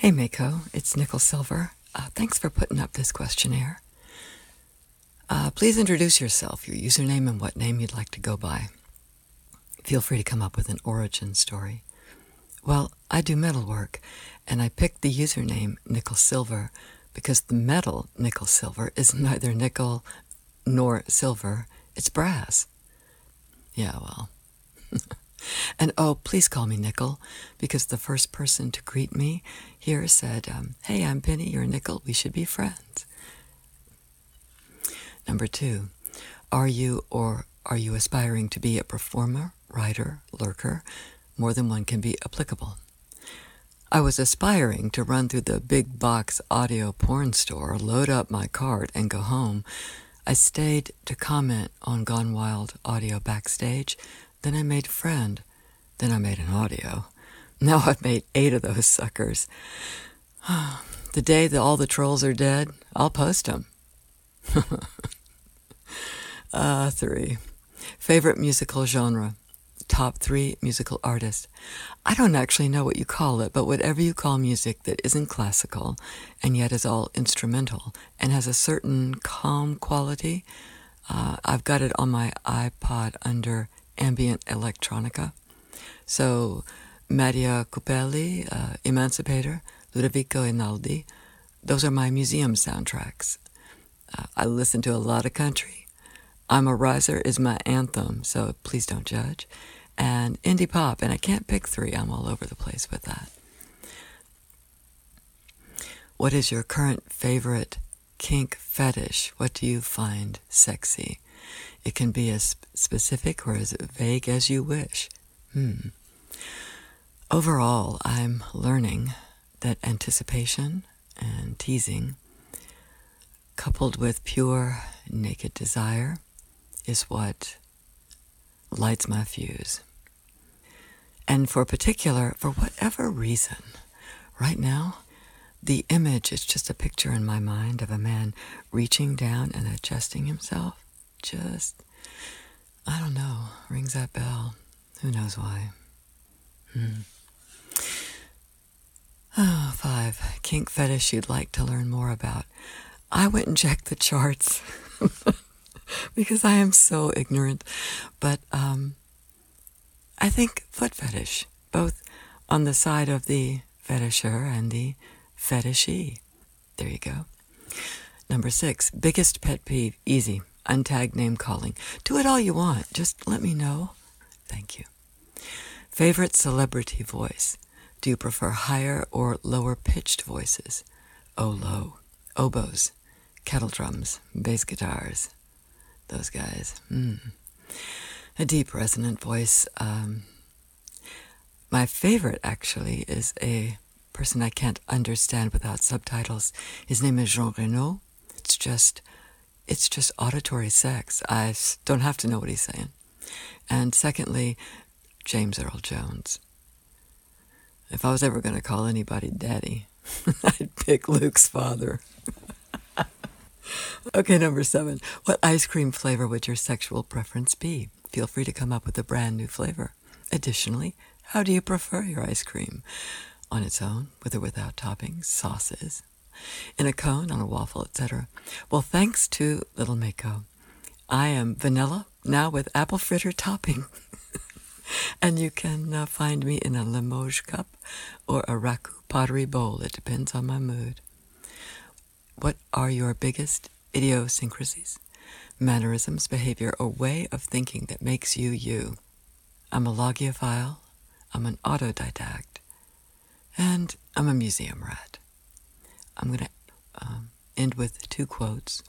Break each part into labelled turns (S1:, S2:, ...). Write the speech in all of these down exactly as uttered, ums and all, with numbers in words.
S1: Hey Mako, it's Nicole Silver. Uh, thanks for putting up this questionnaire. Uh, please introduce yourself, your username, and what name you'd like to go by. Feel free to come up with an origin story. Well, I do metalwork, and I picked the username Nicole Silver because the metal nickel silver is neither nickel nor silver, it's brass. Yeah, well. And oh, please call me Nickel, because the first person to greet me here said, um, hey, I'm Penny, you're Nickel, we should be friends. Number two, are you or are you aspiring to be a performer, writer, lurker? More than one can be applicable. I was aspiring to run through the big box audio porn store, load up my cart, and go home. I stayed to comment on Gone Wild audio backstage. Then I made a friend. Then I made an audio. Now I've made eight of those suckers. The day that all the trolls are dead, I'll post them. uh, three. Favorite musical genre? Top three musical artists. I don't actually know what you call it, but whatever you call music that isn't classical and yet is all instrumental and has a certain calm quality, uh, I've got it on my iPod under ambient electronica. So Mattia Cupelli, uh, Emancipator, Ludovico Einaudi, those are my museum soundtracks. Uh, I listen to a lot of country. I'm a Riser is my anthem, so please don't judge. And indie pop, and I can't pick three. I'm all over the place with that. What is your current favorite kink fetish? What do you find sexy? It can be as specific or as vague as you wish. Hmm. Overall, I'm learning that anticipation and teasing, coupled with pure naked desire, is what lights my fuse. And for particular, for whatever reason, right now, the image is just a picture in my mind of a man reaching down and adjusting himself. Just, I don't know, rings that bell. Who knows why? Hmm. Oh, five, kink fetish you'd like to learn more about. I went and checked the charts because I am so ignorant. But um, I think foot fetish, both on the side of the fetisher and the fetishee. There you go. Number six, biggest pet peeve, easy, untagged name calling. Do it all you want, just let me know. Thank you. Favorite celebrity voice. Do you prefer higher or lower pitched voices? Oh, low. Oboes, kettle drums, bass guitars. Those guys. Mm. A deep resonant voice. Um, my favorite, actually, is a person I can't understand without subtitles. His name is Jean Reno. It's just, it's just auditory sex. I don't have to know what he's saying. And secondly, James Earl Jones. If I was ever going to call anybody daddy, I'd pick Luke's father. Okay, number seven. What ice cream flavor would your sexual preference be? Feel free to come up with a brand new flavor. Additionally, how do you prefer your ice cream? On its own, with or without toppings, sauces, in a cone, on a waffle, et cetera. Well, thanks to Little Mako, I am vanilla, now with apple fritter topping. And you can uh, find me in a Limoges cup or a Raku pottery bowl. It depends on my mood. What are your biggest idiosyncrasies, mannerisms, behavior, or way of thinking that makes you you? I'm a logiophile, I'm an autodidact, and I'm a museum rat. I'm going to um, end with two quotes.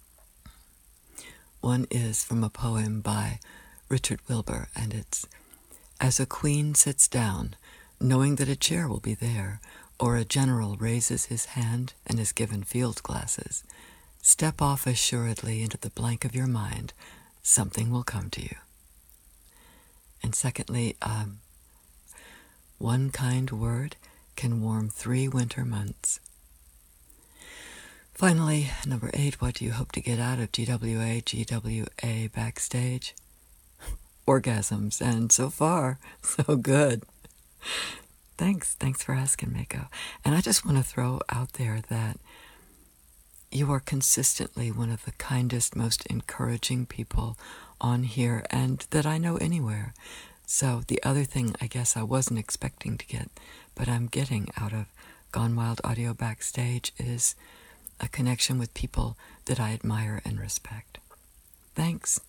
S1: One is from a poem by Richard Wilbur, and it's, as a queen sits down, knowing that a chair will be there, or a general raises his hand and is given field glasses, step off assuredly into the blank of your mind. Something will come to you. And secondly, um, one kind word can warm three winter months. Finally, number eight, what do you hope to get out of G W A, G W A backstage? Orgasms, and so far, so good. Thanks. Thanks for asking, Mako. And I just want to throw out there that you are consistently one of the kindest, most encouraging people on here, and that I know anywhere. So the other thing I guess I wasn't expecting to get, but I'm getting out of Gone Wild Audio Backstage is a connection with people that I admire and respect. Thanks.